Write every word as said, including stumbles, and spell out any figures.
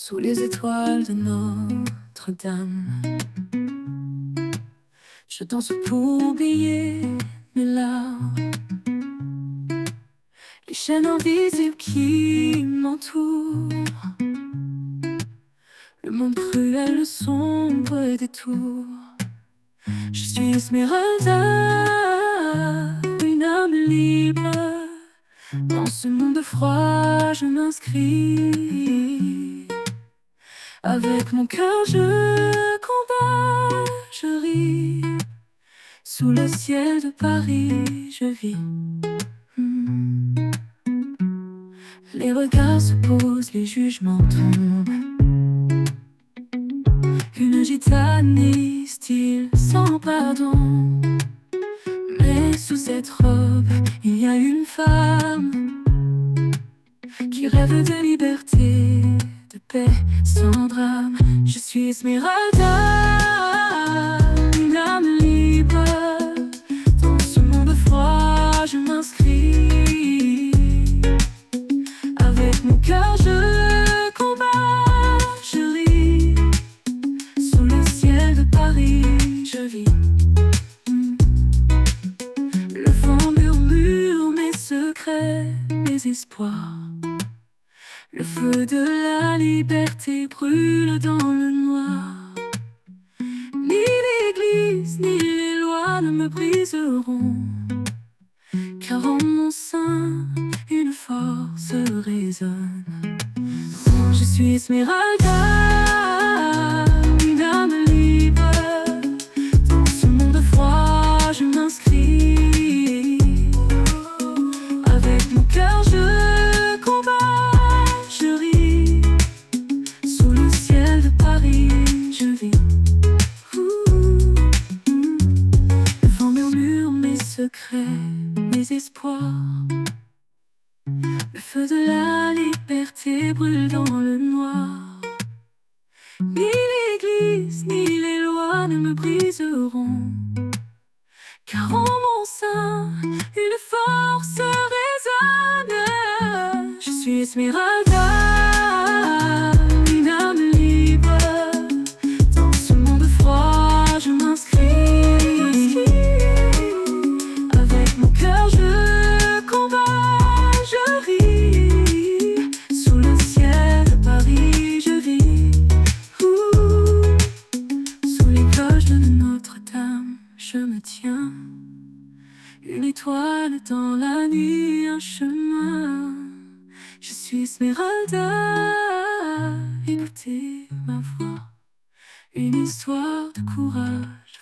Sous les étoiles de Notre-Dame, je danse pour oublier mes larmes, les chaînes invisibles qui m'entourent, le monde cruel, le sombre détour. Je suis Esmeralda, une âme libre. Dans ce monde froid, je m'inscris. Avec mon cœur, je combats, je ris. Sous le ciel de Paris, je vis. Hmm. Les regards se posent, les jugements tombent. Une gitane style sans pardon. Mais sous cette robe, il y a une femme qui rêve de liberté, de paix sans drame. Je suis Esmeralda, une âme libre. Dans ce monde froid, je m'inscris. Avec mon cœur, je combats, je ris. Sous le ciel de Paris, je vis. Le vent murmure mes secrets, mes espoirs. Le feu de la liberté brûle dans le noir. Ni l'église, ni les lois ne me briseront, car en mon sein, une force résonne. Je suis Esmeralda, une âme libre. Dans ce monde froid, je m'inscris. Avec mon cœur, je combats, je ris. Sous le ciel de Paris, je vis. Ouh, ouh. Le vent murmure mes secrets, mes espoirs. Le feu de la liberté brûle dans le noir. Ni l'église, ni les lois ne me briseront, car en mon sein, une force résonne. Je suis Esmeralda, une âme libre. Dans ce monde froid, je m'inscris. Avec mon cœur, je combats, je ris. Sous le ciel de Paris, je vis. Ouh. Sous les cloches de Notre-Dame, je me tiens. Une étoile dans la nuit, un chemin. Je suis Esmeralda, écoutez ma voix. Une histoire de courage,